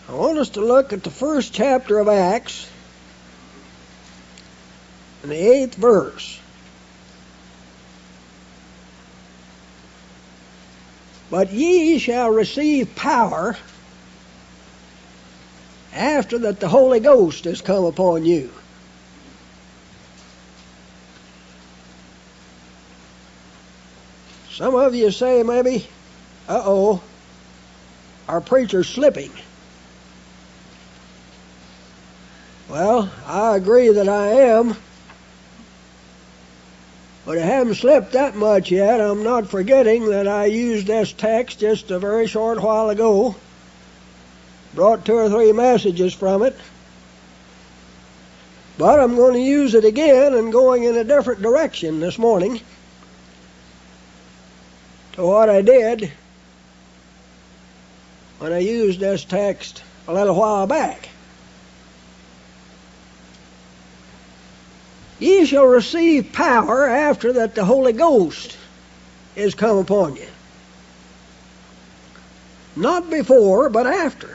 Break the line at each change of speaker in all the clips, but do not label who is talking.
I want us to look at the first chapter of Acts and the 8th verse. But ye shall receive power after that the Holy Ghost has come upon you. Some of you say maybe, our preacher's slipping. Well, I agree that I am, but I haven't slipped that much yet. I'm not forgetting that I used this text just a very short while ago, brought 2 or 3 messages from it, but I'm going to use it again and going in a different direction this morning to what I did when I used this text a little while back. Ye shall receive power after that the Holy Ghost is come upon you. Not before, but after.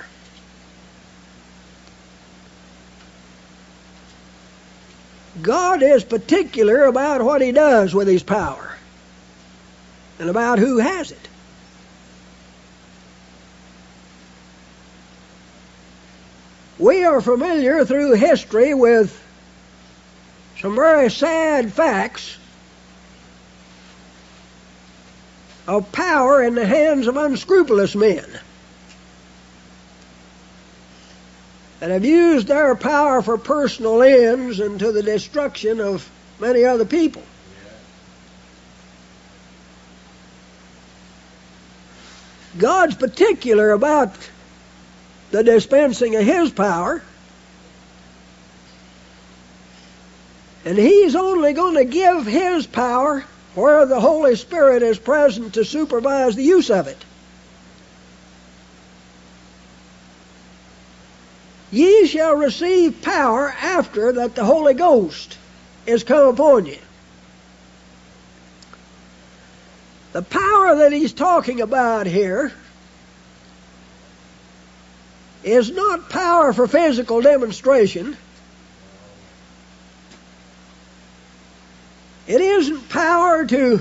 God is particular about what He does with His power and about who has it. We are familiar through history with some very sad facts of power in the hands of unscrupulous men that have used their power for personal ends and to the destruction of many other people. God's particular about the dispensing of His power, and He's only going to give His power where the Holy Spirit is present to supervise the use of it. Ye shall receive power after that the Holy Ghost is come upon you. The power that He's talking about here is not power for physical demonstration. It isn't power to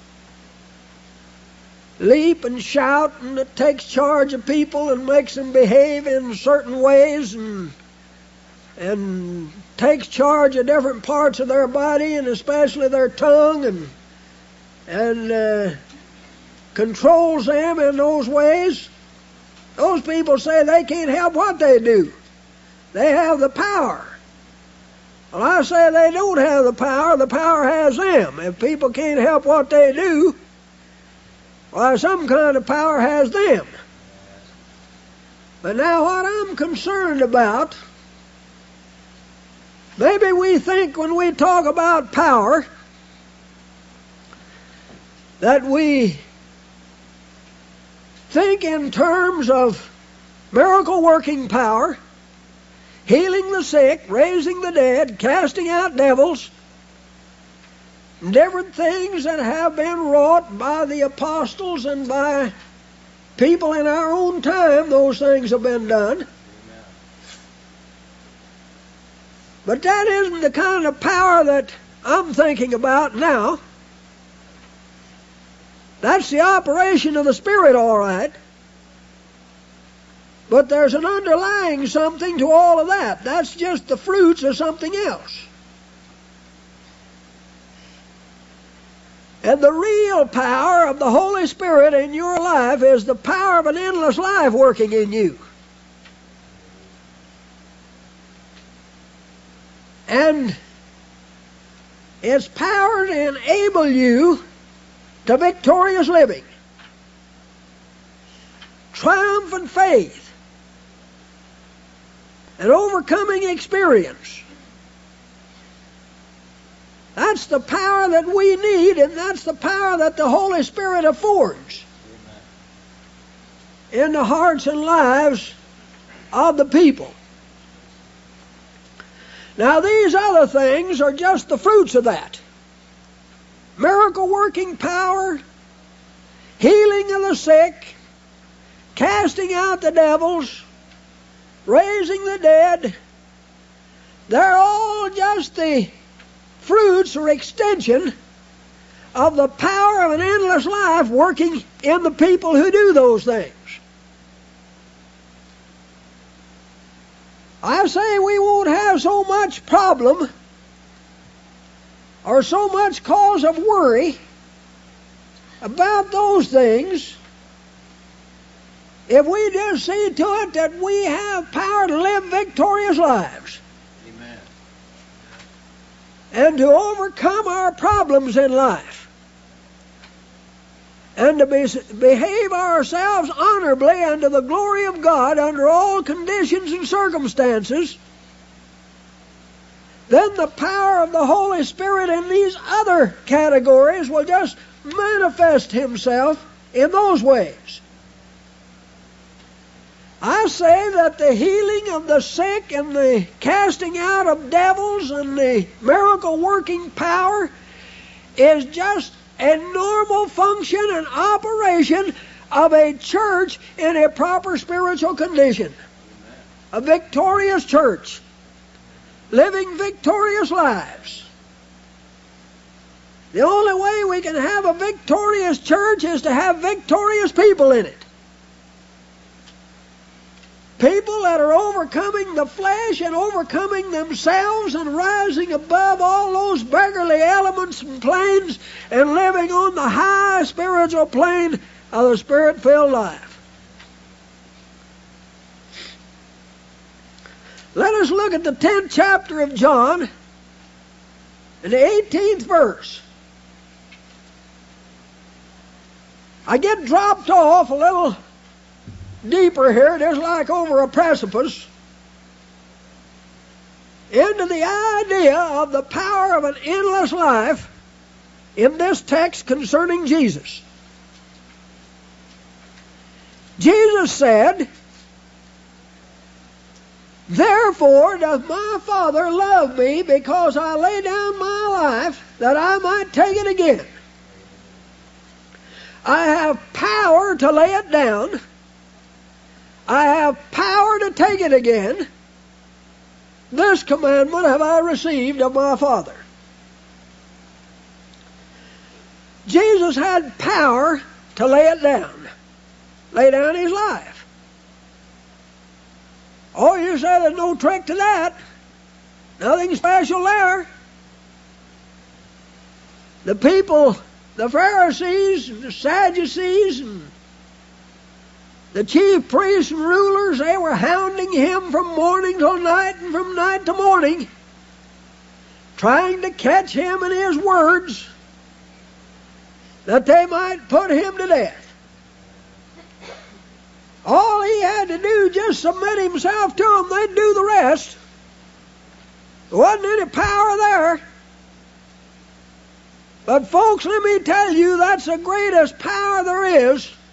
leap and shout and it takes charge of people and makes them behave in certain ways and takes charge of different parts of their body and especially their tongue and controls them in those ways. Those people say they can't help what they do. They have the power. Well, I say they don't have the power has them. If people can't help what they do, well, some kind of power has them. But now what I'm concerned about, maybe we think when we talk about power that we think in terms of miracle working power, healing the sick, raising the dead, casting out devils, different things that have been wrought by the apostles and by people in our own time. Those things have been done. Amen. But that isn't the kind of power that I'm thinking about now. That's the operation of the Spirit, all right. But there's an underlying something to all of that. That's just the fruits of something else. And the real power of the Holy Spirit in your life is the power of an endless life working in you. And its power to enable you to victorious living, triumphant faith, and overcoming experience. That's the power that we need, and that's the power that the Holy Spirit affords in the hearts and lives of the people. Now, these other things are just the fruits of that. Miracle working power, healing of the sick, casting out the devils, raising the dead, they're all just the fruits or extension of the power of an endless life working in the people who do those things. I say we won't have so much problem or so much cause of worry about those things if we just see to it that we have power to live victorious lives.
Amen.
And to overcome our problems in life. And to behave ourselves honorably and to the glory of God under all conditions and circumstances, then the power of the Holy Spirit in these other categories will just manifest Himself in those ways. I say that the healing of the sick and the casting out of devils and the miracle working power is just a normal function and operation of a church in a proper spiritual condition.
Amen.
A victorious church, living victorious lives. The only way we can have a victorious church is to have victorious people in it. People that are overcoming the flesh and overcoming themselves and rising above all those beggarly elements and planes and living on the high spiritual plane of the Spirit-filled life. Let us look at the 10th chapter of John and the 18th verse. I get dropped off a little deeper here, just like over a precipice, into the idea of the power of an endless life in this text concerning Jesus. Jesus said, "Therefore doth my Father love me, because I lay down my life that I might take it again. I have power to lay it down. I have power to take it again. This commandment have I received of my Father." Jesus had power to lay it down. Lay down His life. Oh, you say there's no trick to that. Nothing special there. The people, the Pharisees, and the Sadducees, and the chief priests and rulers, they were hounding Him from morning till night and from night to morning, trying to catch Him in His words, that they might put Him to death. All He had to do, just submit Himself to them, they'd do the rest. There wasn't any power there. But folks, let me tell you, that's the greatest power there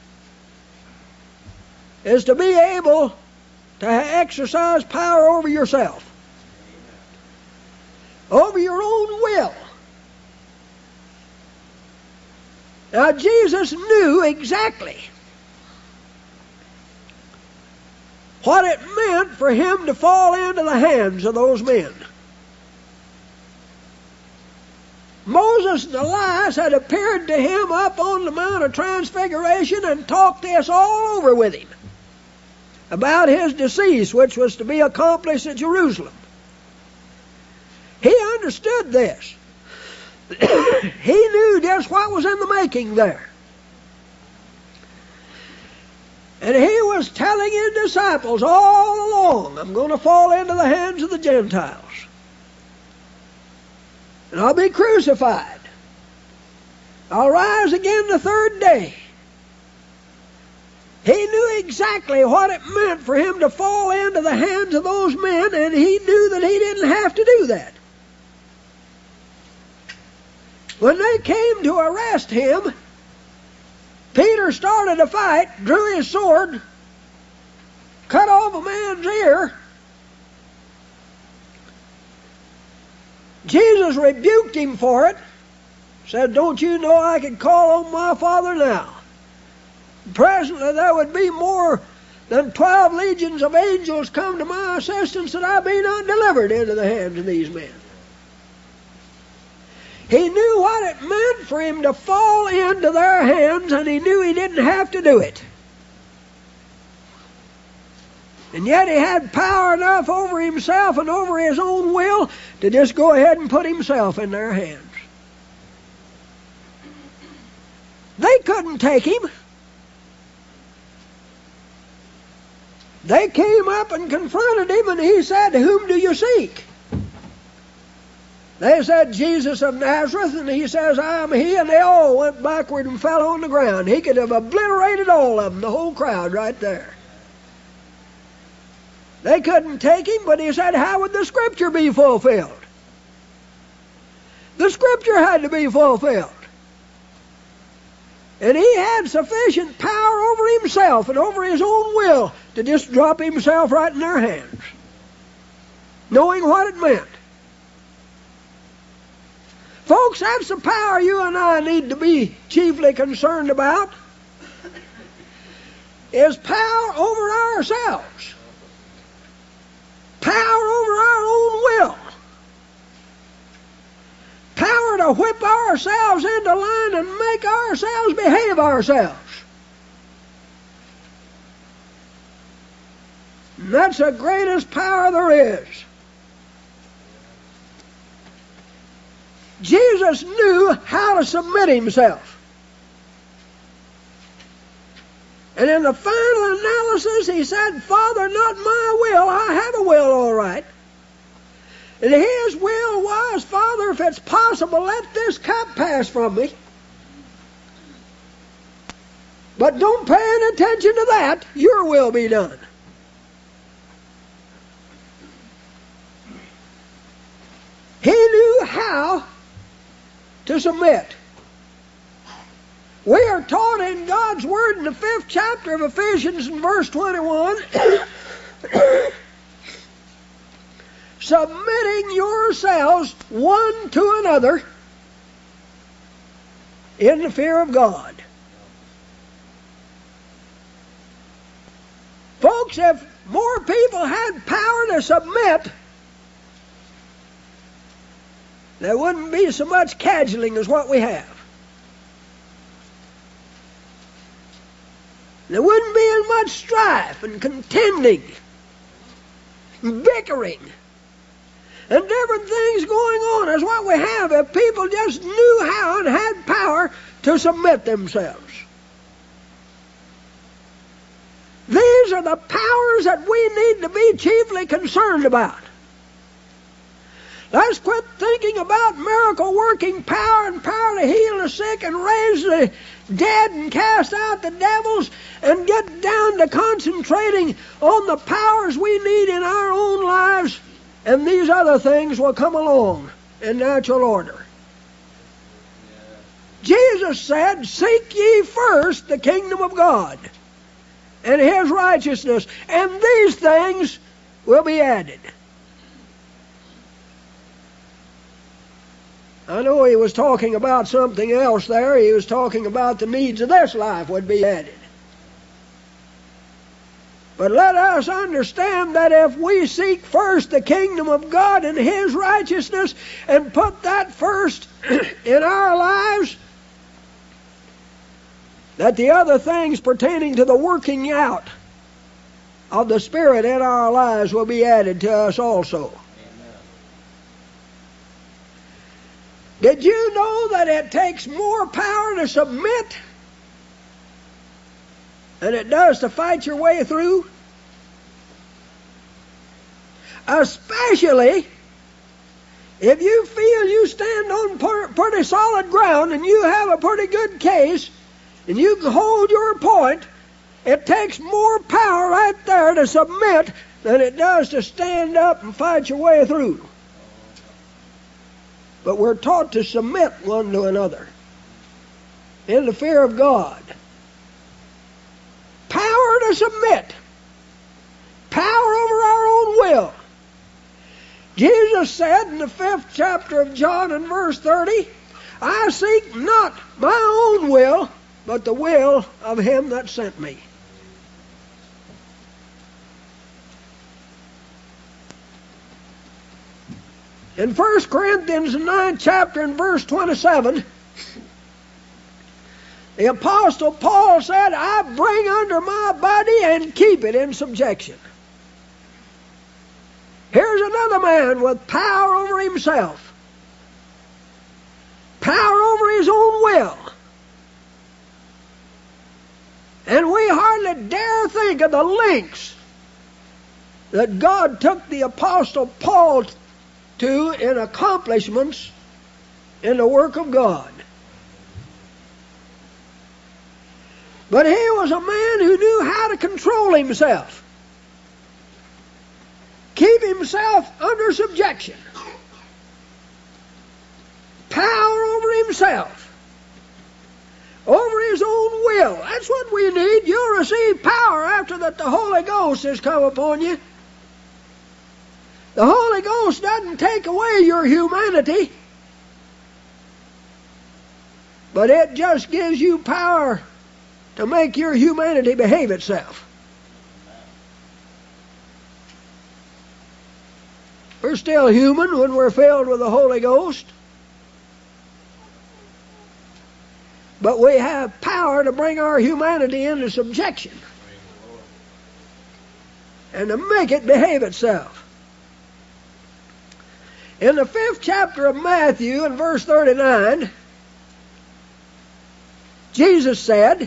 is to be able to exercise power over yourself, over your own will. Now, Jesus knew exactly what it meant for Him to fall into the hands of those men. Moses and Elias had appeared to Him up on the Mount of Transfiguration and talked this all over with Him about His decease, which was to be accomplished at Jerusalem. He understood this. He knew just what was in the making there. And He was telling His disciples all along, I'm going to fall into the hands of the Gentiles. And I'll be crucified. I'll rise again the third day. He knew exactly what it meant for Him to fall into the hands of those men, and He knew that He didn't have to do that. When they came to arrest Him, Peter started a fight, drew his sword, cut off a man's ear. Jesus rebuked him for it, said, "Don't you know I can call on my Father now?" Presently there would be more then 12 legions of angels come to my assistance, that I be not delivered into the hands of these men. He knew what it meant for him to fall into their hands, and he knew he didn't have to do it. And yet he had power enough over himself and over his own will to just go ahead and put himself in their hands. They couldn't take him. They came up and confronted him, and he said, "Whom do you seek?" They said, "Jesus of Nazareth," and he says, "I am he," and they all went backward and fell on the ground. He could have obliterated all of them, the whole crowd right there. They couldn't take him, but he said, "How would the Scripture be fulfilled?" The Scripture had to be fulfilled. And he had sufficient power over himself and over his own will to just drop himself right in their hands, knowing what it meant. Folks, that's the power you and I need to be chiefly concerned about, is power over ourselves. Power over our own will. Power to whip ourselves into line and make ourselves behave ourselves. And that's the greatest power there is. Jesus knew how to submit himself. And in the final analysis, he said, "Father, not my will. I have a will, all right." And his will was, "Father, if it's possible, let this cup pass from me. But don't pay any attention to that. Your will be done." He knew how to submit. We are taught in God's Word in the 5th chapter of Ephesians in verse 21, submitting yourselves one to another in the fear of God. Folks, if more people had power to submit, there wouldn't be so much cajoling as what we have. There wouldn't be as much strife and contending and bickering and different things going on as what we have if people just knew how and had power to submit themselves. These are the powers that we need to be chiefly concerned about. Let's quit thinking about miracle-working power and power to heal the sick and raise the dead and cast out the devils, and get down to concentrating on the powers we need in our own lives, and these other things will come along in natural order. Jesus said, "Seek ye first the kingdom of God and his righteousness, and these things will be added." I know he was talking about something else there. He was talking about the needs of this life would be added. But let us understand that if we seek first the kingdom of God and his righteousness and put that first in our lives, that the other things pertaining to the working out of the Spirit in our lives will be added to us also. Did you know that it takes more power to submit than it does to fight your way through? Especially if you feel you stand on pretty solid ground and you have a pretty good case and you can hold your point, it takes more power right there to submit than it does to stand up and fight your way through. But we're taught to submit one to another in the fear of God. Power to submit. Power over our own will. Jesus said in the 5th chapter of John in verse 30, "I seek not my own will, but the will of him that sent me." In 1 Corinthians 9 chapter and verse 27, the Apostle Paul said, I bring under my body and keep it in subjection. Here's another man with power over himself, power over his own will. And we hardly dare think of the lengths that God took the Apostle Paul to in accomplishments in the work of God. But he was a man who knew how to control himself, keep himself under subjection, power over himself, over his own will. That's what we need. You'll receive power after that the Holy Ghost has come upon you. The Holy Ghost doesn't take away your humanity, but it just gives you power to make your humanity behave itself. We're still human when we're filled with the Holy Ghost, but we have power to bring our humanity into subjection and to make it behave itself. In the 5th chapter of Matthew, in verse 39, Jesus said,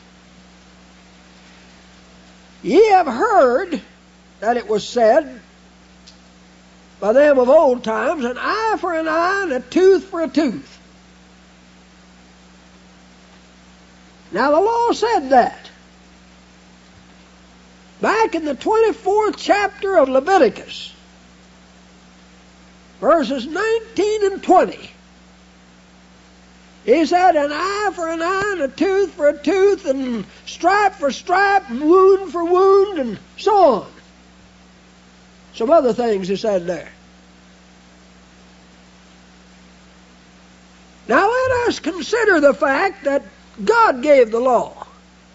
Ye have heard that it was said by them of old times, an eye for an eye and a tooth for a tooth. Now the law said that. Back in the 24th chapter of Leviticus, verses 19 and 20, he said, an eye for an eye and a tooth for a tooth, and stripe for stripe, and wound for wound, and so on. Some other things he said there. Now let us consider the fact that God gave the law.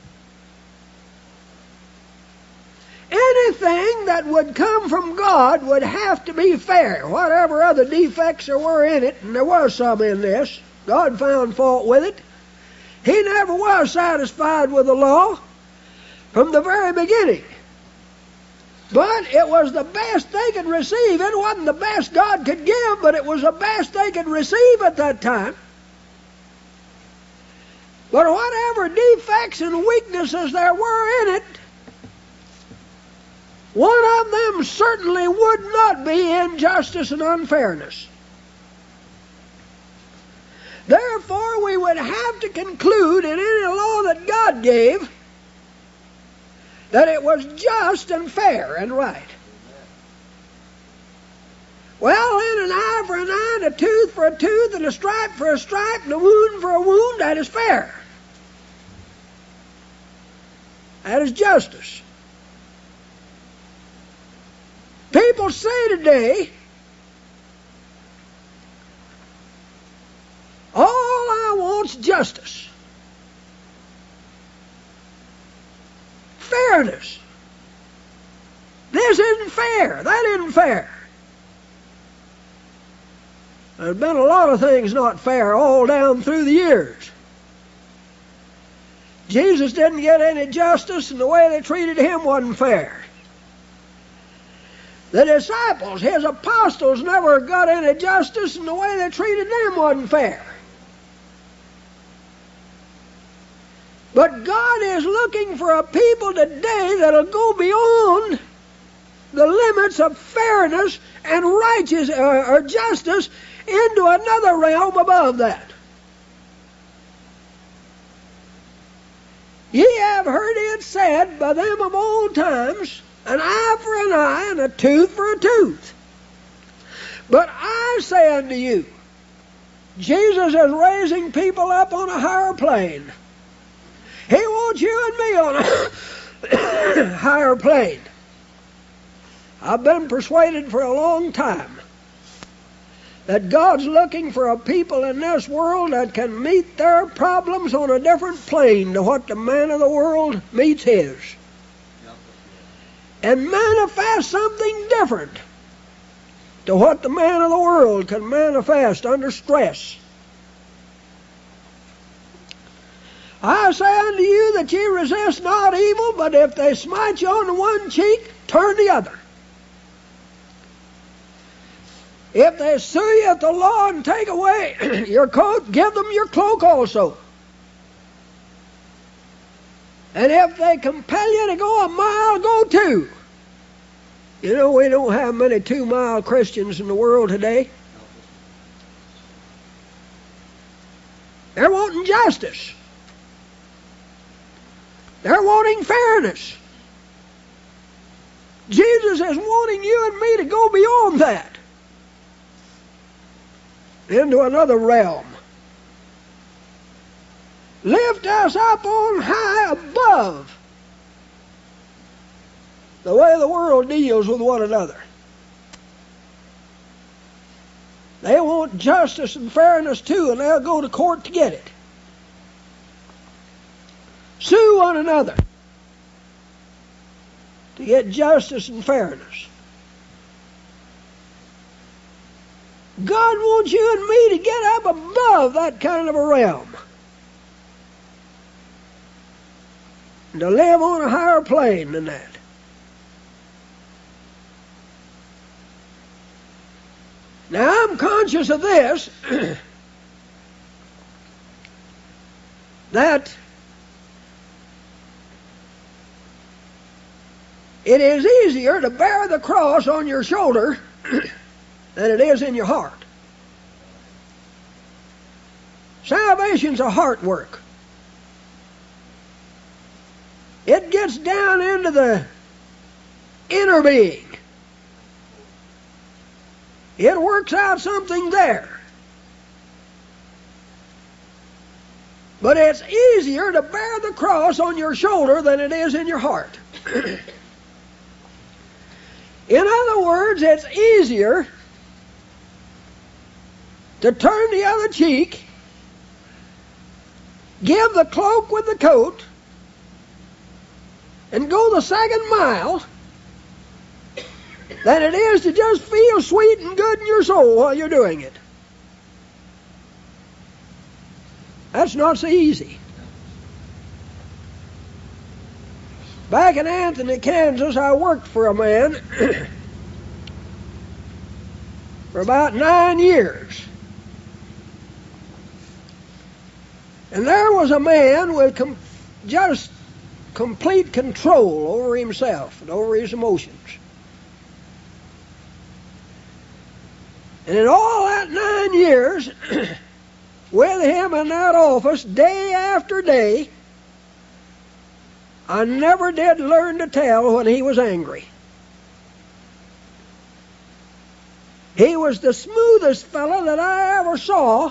Anything that would come from God would have to be fair, whatever other defects there were in it, and there was some in this. God found fault with it. He never was satisfied with the law from the very beginning. But it was the best they could receive. It wasn't the best God could give, but it was the best they could receive at that time. But whatever defects and weaknesses there were in it, one of them certainly would not be injustice and unfairness. Therefore, we would have to conclude in any law that God gave that it was just and fair and right. Well, then an eye for an eye, and a tooth for a tooth, and a stripe for a stripe, and a wound for a wound, that is fair. That is justice. People say today, all I want's justice, fairness. This isn't fair. That isn't fair. There's been a lot of things not fair all down through the years. Jesus didn't get any justice, and the way they treated him wasn't fair. The disciples, his apostles, never got any justice, and the way they treated them wasn't fair. But God is looking for a people today that'll go beyond the limits of fairness and righteous or justice into another realm above that. Ye have heard it said by them of old times, an eye for an eye and a tooth for a tooth. But I say unto you, Jesus is raising people up on a higher plane. He wants you and me on a higher plane. I've been persuaded for a long time that God's looking for a people in this world that can meet their problems on a different plane to what the man of the world meets his. And manifest something different to what the man of the world can manifest under stress. I say unto you that ye resist not evil, but if they smite you on the one cheek, turn the other. If they sue you at the law and take away your coat, give them your cloak also. And if they compel you to go a mile, go 2. You know, we don't have many 2-mile Christians in the world today. They're wanting justice. They're wanting fairness. Jesus is wanting you and me to go beyond that, into another realm. Lift us up on high above the way the world deals with one another. They want justice and fairness too, and they'll go to court to get it. Sue one another to get justice and fairness. God wants you and me to get up above that kind of a realm, and to live on a higher plane than that. Now, I'm conscious of this, that it is easier to bear the cross on your shoulder than it is in your heart. Salvation's a heart work. It gets down into the inner being. It works out something there. But it's easier to bear the cross on your shoulder than it is in your heart. In other words, it's easier to turn the other cheek, give the cloak with the coat, and go the second mile than it is to just feel sweet and good in your soul while you're doing it. That's not so easy. Back in Anthony, Kansas, I worked for a man for about 9 years. And there was a man with just complete control over himself and over his emotions. And in all that 9 years, with him in that office, day after day, I never did learn to tell when he was angry. He was the smoothest fellow that I ever saw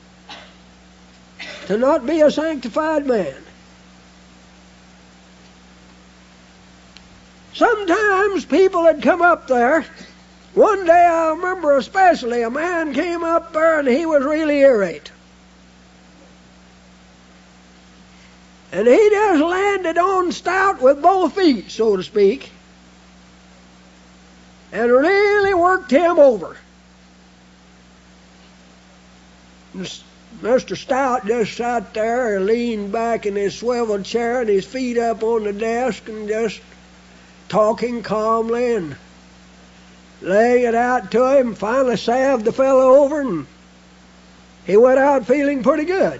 to not be a sanctified man. Sometimes people had come up there. One day I remember especially a man came up there and he was really irate. And he just landed on stout with both feet, so to speak, and really worked him over. Mr. Stout just sat there and leaned back in his swivel chair and his feet up on the desk and just talking calmly and laying it out to him. Finally salved the fellow over and he went out feeling pretty good.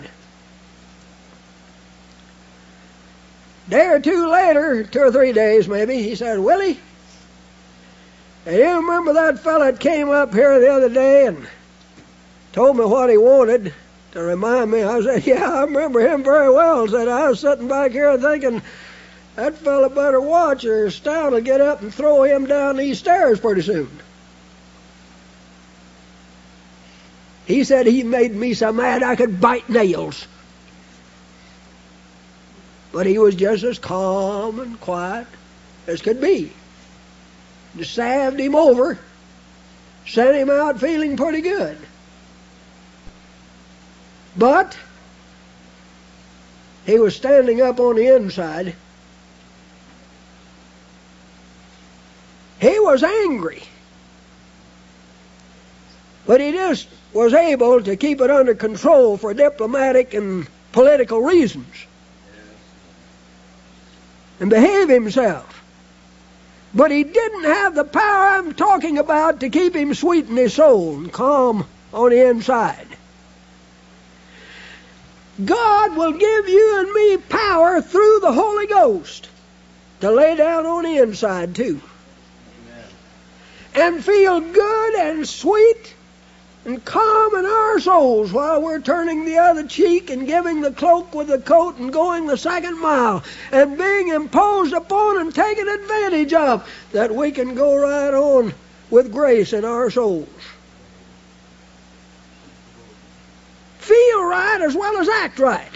Day or two later, 2 or 3 days maybe, he said, "Willie, do you remember that fella that came up here the other day and told me what he wanted to remind me?" I said, "Yeah, I remember him very well." Said, "I was sitting back here thinking, that fella better watch or Stout will get up and throw him down these stairs pretty soon." He said he made me so mad I could bite nails. But he was just as calm and quiet as could be. Just salved him over, sent him out feeling pretty good. But he was standing up on the inside. He was angry. But he just was able to keep it under control for diplomatic and political reasons and behave himself. But he didn't have the power I'm talking about to keep him sweet in his soul and calm on the inside. God will give you and me power through the Holy Ghost to lay down on the inside too. Amen. And feel good and sweet and calm in our souls while we're turning the other cheek and giving the cloak with the coat and going the second mile and being imposed upon and taken advantage of, that we can go right on with grace in our souls. Feel right as well as act right.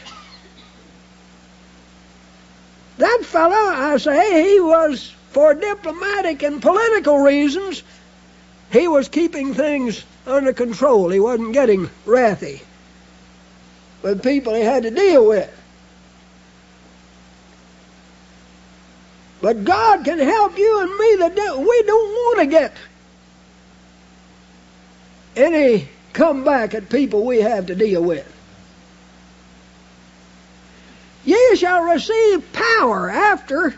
That fellow, I say, he was, for diplomatic and political reasons, he was keeping things under control. He wasn't getting wrathy with people he had to deal with. But God can help you and me that we don't want to get any comeback at people we have to deal with. Ye shall receive power after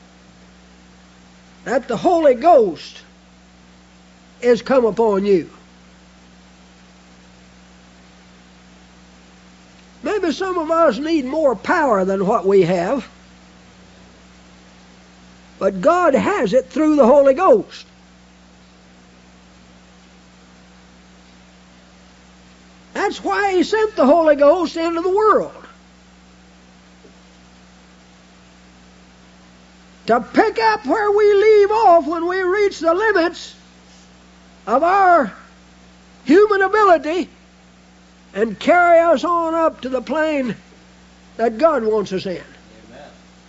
that the Holy Ghost is come upon you. Maybe some of us need more power than what we have, but God has it through the Holy Ghost. That's why He sent the Holy Ghost into the world, to pick up where we leave off when we reach the limits of our human ability and carry us on up to the plane that God wants us in. Amen.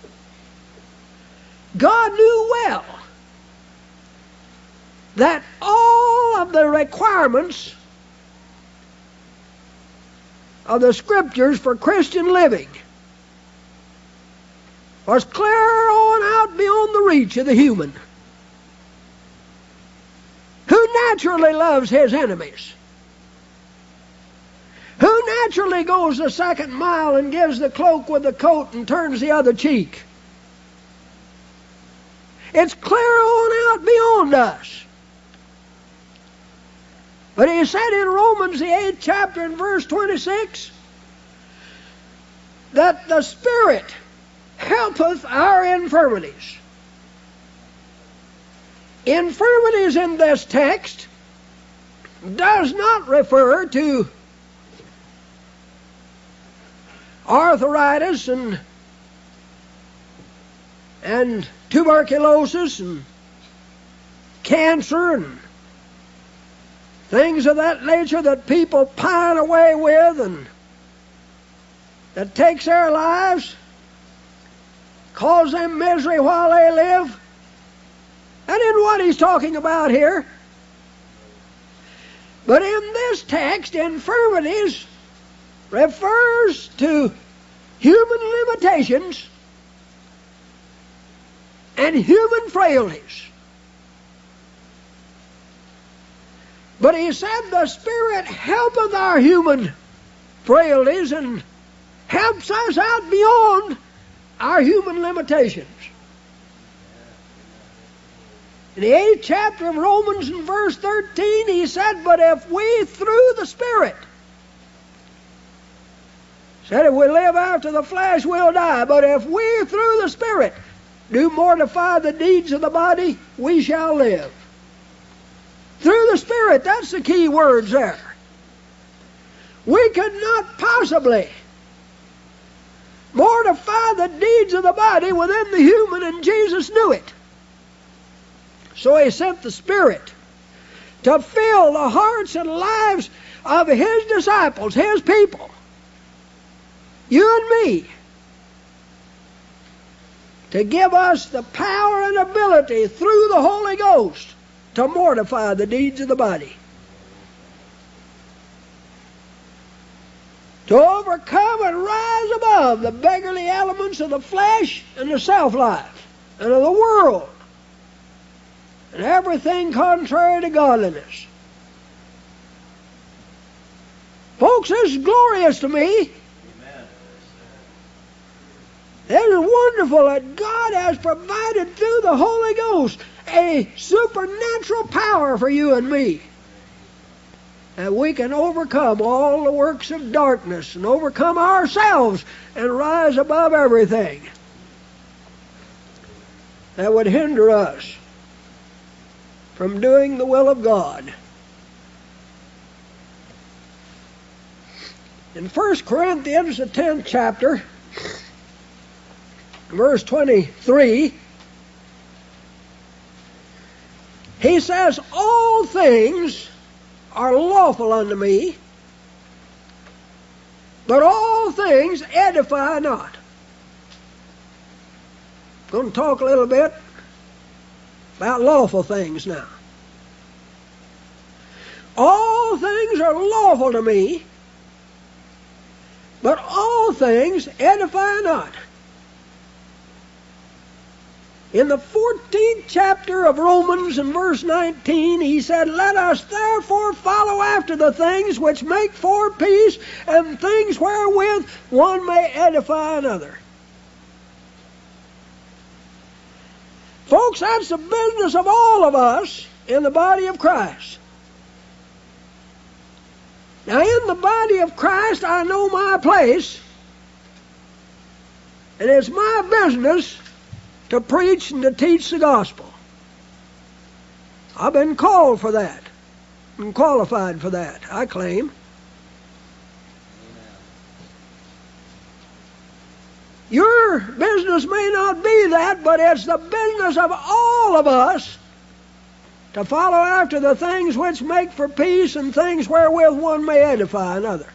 God knew well that all of the requirements of the Scriptures for Christian living was clear on out beyond the reach of the human, who naturally loves his enemies, who naturally goes the second mile and gives the cloak with the coat and turns the other cheek. It's clear on out beyond us. But He said in Romans the 8th chapter and verse 26 that the Spirit helpeth our infirmities. Infirmities in this text does not refer to arthritis and tuberculosis and cancer and things of that nature that people pine away with and that takes their lives, cause them misery while they live. That isn't what He's talking about here. But in this text, infirmities refers to human limitations and human frailties. But He said the Spirit helpeth our human frailties and helps us out beyond our human limitations. In the 8th chapter of Romans in verse 13, He said, but if we through the Spirit, said if we live after the flesh, we'll die. But if we through the Spirit do mortify the deeds of the body, we shall live. Through the Spirit, that's the key words there. We could not possibly mortify the deeds of the body within the human, and Jesus knew it. So He sent the Spirit to fill the hearts and lives of His disciples, His people, you and me, to give us the power and ability through the Holy Ghost to mortify the deeds of the body, to overcome and rise above the beggarly elements of the flesh and the self-life and of the world and everything contrary to godliness, Folks, this is glorious to me. It is wonderful that God has provided through the Holy Ghost a supernatural power for you and me. That we can overcome all the works of darkness and overcome ourselves and rise above everything that would hinder us from doing the will of God. In 1 Corinthians, the 10th chapter, verse 23, he says, all things are lawful unto me, but all things edify not. I'm going to talk a little bit about lawful things now. All things are lawful to me, but all things edify not. In the 14th chapter of Romans, in verse 19, he said, let us therefore follow after the things which make for peace, and things wherewith one may edify another. Folks, that's the business of all of us in the body of Christ. Now, in the body of Christ, I know my place, and it's my business to preach and to teach the gospel. I've been called for that and qualified for that, I claim. Your business may not be that, but it's the business of all of us to follow after the things which make for peace and things wherewith one may edify another.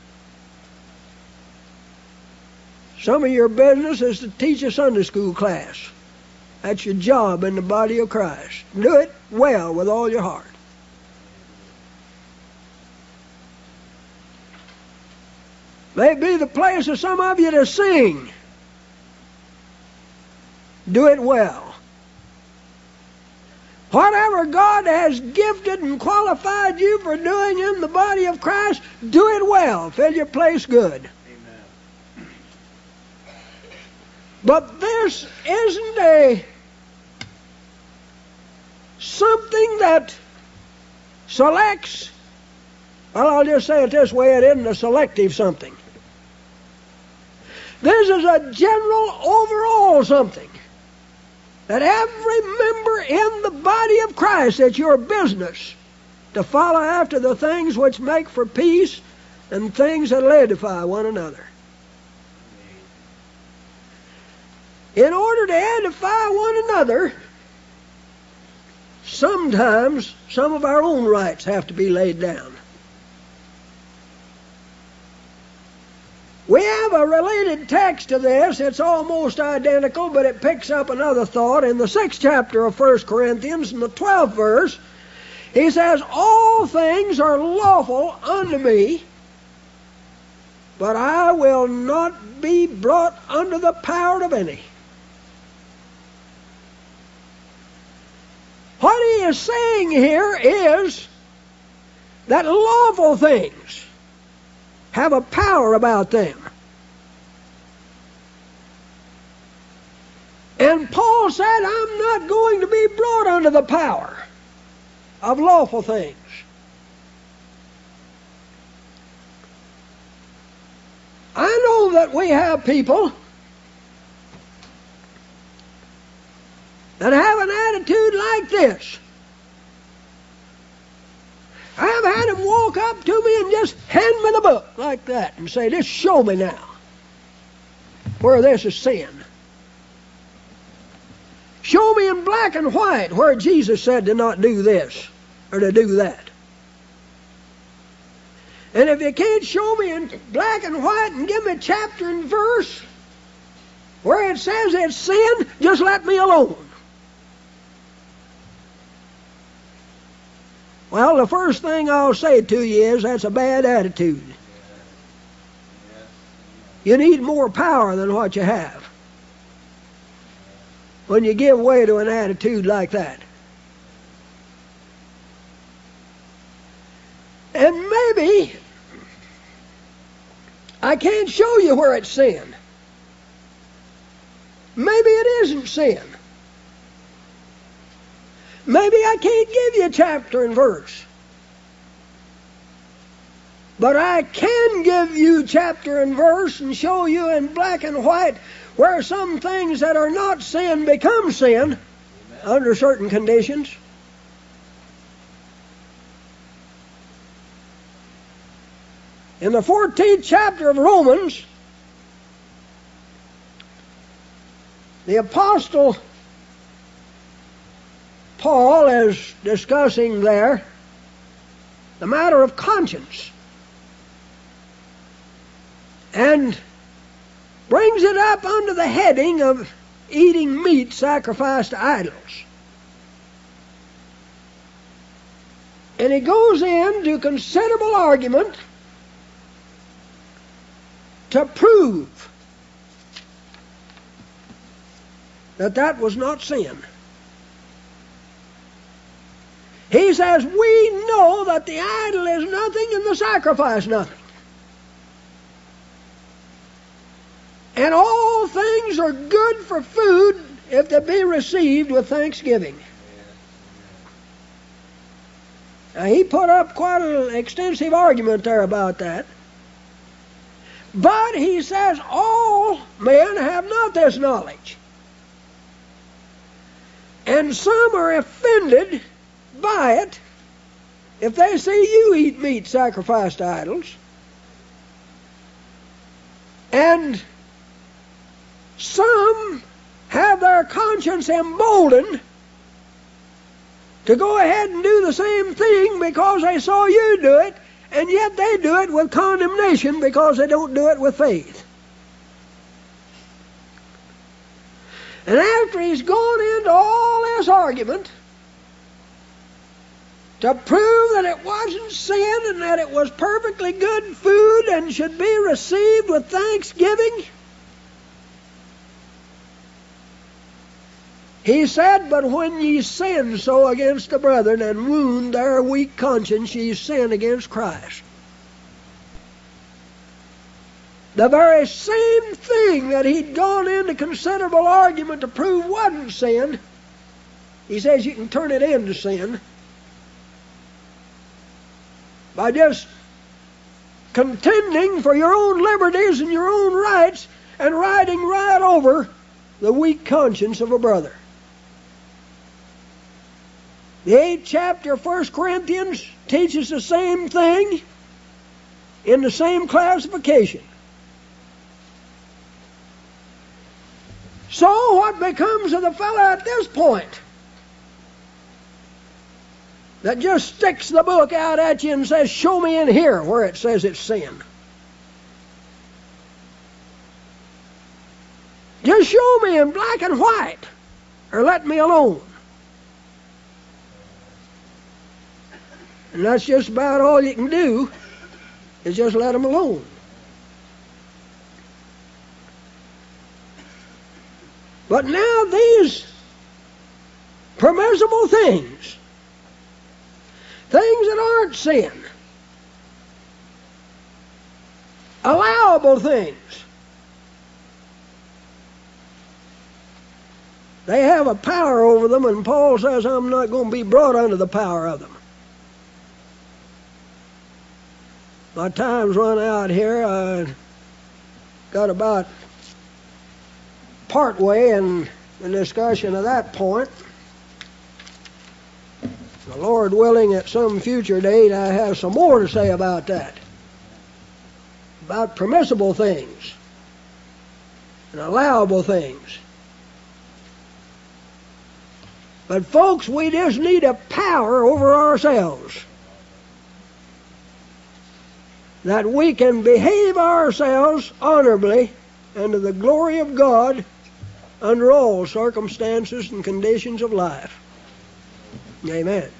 Some of your business is to teach a Sunday school class. That's your job in the body of Christ. Do it well with all your heart. May be the place of some of you to sing. Do it well. Whatever God has gifted and qualified you for doing in the body of Christ, do it well. Fill your place good. Amen. But this isn't something that selects, well, I'll just say it this way, it isn't a selective something. This is a general overall something. That every member in the body of Christ, it's your business to follow after the things which make for peace and things that will edify one another. In order to edify one another, sometimes some of our own rights have to be laid down. We have a related text to this. It's almost identical, but it picks up another thought. In the 6th chapter of 1 Corinthians, in the 12th verse, he says, all things are lawful unto me, but I will not be brought under the power of any. What he is saying here is that lawful things have a power about them. And Paul said, I'm not going to be brought under the power of lawful things. I know that we have people that have an attitude like this. I've had them walk up to me and just hand me the book like that and say, just show me now where this is sin. Show me in black and white where Jesus said to not do this or to do that. And if you can't show me in black and white and give me chapter and verse where it says it's sin, just let me alone. Well, the first thing I'll say to you is that's a bad attitude. You need more power than what you have when you give way to an attitude like that. And maybe I can't show you where it's sin. Maybe it isn't sin. Maybe I can't give you a chapter and verse. But I can give you chapter and verse and show you in black and white where some things that are not sin become sin. Amen. Under certain conditions. In the 14th chapter of Romans, the Apostle Paul is discussing there the matter of conscience and brings it up under the heading of eating meat sacrificed to idols. And he goes into considerable argument to prove that that was not sin. He says, we know that the idol is nothing and the sacrifice nothing. And all things are good for food if they be received with thanksgiving. Now, he put up quite an extensive argument there about that. But he says all men have not this knowledge. And some are offended by it if they see you eat meat sacrificed to idols. And some have their conscience emboldened to go ahead and do the same thing because they saw you do it, and yet they do it with condemnation because they don't do it with faith. And after he's gone into all this argument to prove that it wasn't sin and that it was perfectly good food and should be received with thanksgiving, he said, but when ye sin so against the brethren and wound their weak conscience, ye sin against Christ. The very same thing that he'd gone into considerable argument to prove wasn't sin, he says you can turn it into sin by just contending for your own liberties and your own rights and riding right over the weak conscience of a brother. The 8th chapter of 1 Corinthians teaches the same thing in the same classification. So what becomes of the fellow at this point that just sticks the book out at you and says, show me in here where it says it's sin? Just show me in black and white, or let me alone. And that's just about all you can do, is just let them alone. But now these permissible things that aren't sin, allowable things, they have a power over them, and Paul says, I'm not going to be brought under the power of them. My time's run out here. I got about part way in the discussion of that point. The Lord willing, at some future date, I have some more to say about that. About permissible things and allowable things. But folks, we just need a power over ourselves that we can behave ourselves honorably and to the glory of God under all circumstances and conditions of life. Amen.